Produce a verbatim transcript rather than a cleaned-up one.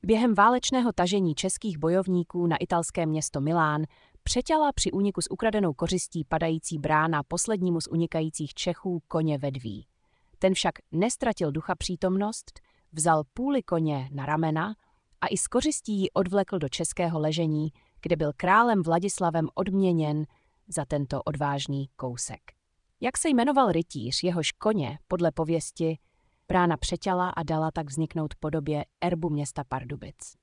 Během válečného tažení českých bojovníků na italské město Milán přeťala při úniku s ukradenou kořistí padající brána poslednímu z unikajících Čechů koně Vedví. Ten však nestratil ducha přítomnost, vzal půli koně na ramena a i s kořistí ji odvlekl do českého ležení, kde byl králem Vladislavem odměněn za tento odvážný kousek. Jak se jmenoval rytíř, jehož koně, podle pověsti, brána přeťala a dala tak vzniknout podobě erbu města Pardubic.